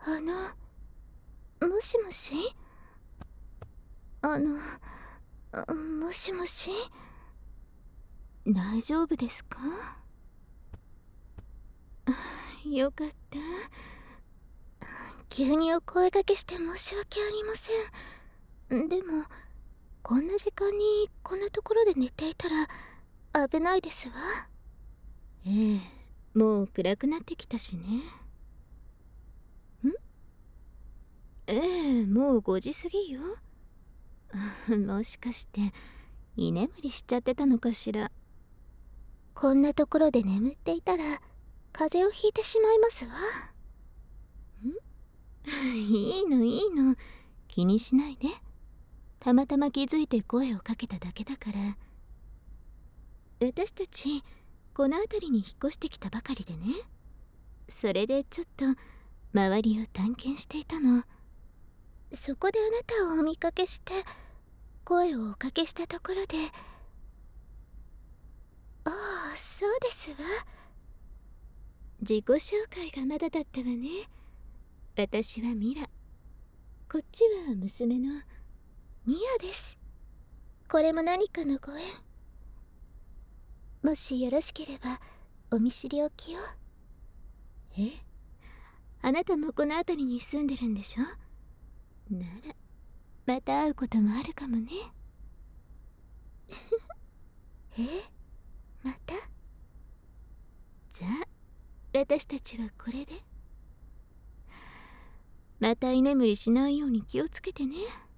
もしもし。もしもし。大丈夫ですか？よかった。急にお声掛けして申し訳ありません。でもこんな時間にこんなところで寝ていたら危ないですわ。ええ、もう暗くなってきたしね。ええ、もう5時過ぎよ。もしかして居眠りしちゃってたのかしら。こんなところで眠っていたら風邪をひいてしまいますわ。いいのいいの、気にしないで。たまたま気づいて声をかけただけだから。私たちこの辺りに引っ越してきたばかりでね。それでちょっと周りを探検していたの。そこであなたをお見かけして声をおかけしたところで。ああ、そうですわ。自己紹介がまだだったわね。私はミラ、こっちは娘のミアです。これも何かのご縁。もしよろしければお見知りおきを。え、あなたもこの辺りに住んでるんでしょ？ならまた会うこともあるかもね。え、また？じゃあ私たちはこれで。また居眠りしないように気をつけてね。